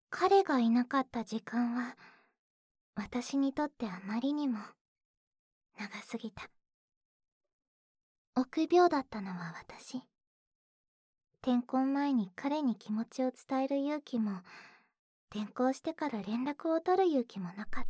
彼がいなかった時間は、私にとってあまりにも長すぎた。臆病だったのは私。転校前に彼に気持ちを伝える勇気も、転校してから連絡を取る勇気もなかった。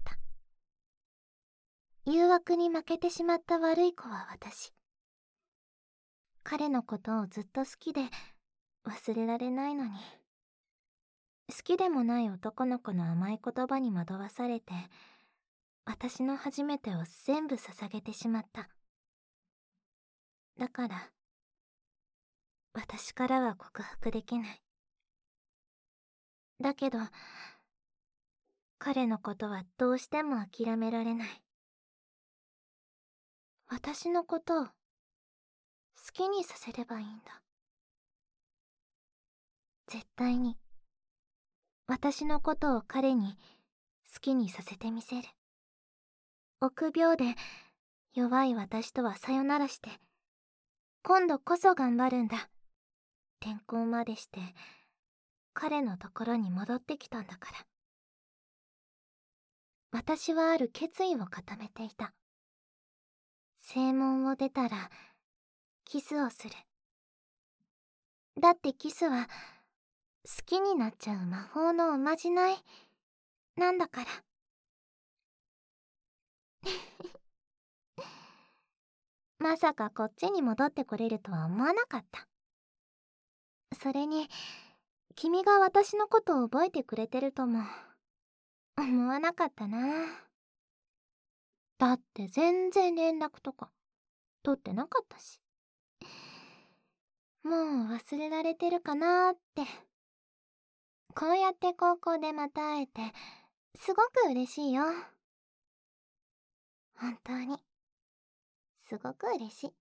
誘惑に負けてしまった悪い子は私。彼のことをずっと好きで忘れられないのに。好きでもない男の子の甘い言葉に惑わされて、私の初めてを全部捧げてしまった。だから、私からは告白できない。だけど、彼のことはどうしても諦められない。私のことを好きにさせればいいんだ。絶対に。私のことを彼に好きにさせてみせる。臆病で弱い私とはさよならして、今度こそ頑張るんだ。転校までして彼のところに戻ってきたんだから。私はある決意を固めていた。正門を出たらキスをする。だってキスは好きになっちゃう魔法のおまじないなんだから。まさかこっちに戻ってこれるとは思わなかった。それに君が私のことを覚えてくれてるとも思わなかったな。だって全然連絡とか取ってなかったし。もう忘れられてるかなーって。こうやって高校でまた会えてすごく嬉しいよ。本当にすごく嬉しい。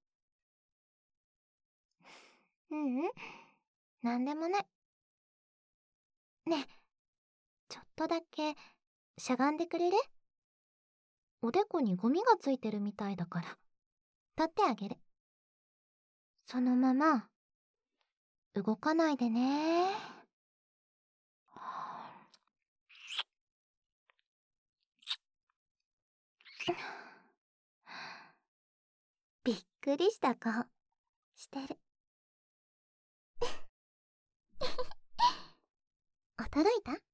ううん、なんでもない。ねえ、ちょっとだけしゃがんでくれる？おでこにゴミがついてるみたいだから取ってあげる。そのまま動かないでね。びっくりした顔してる。驚いた？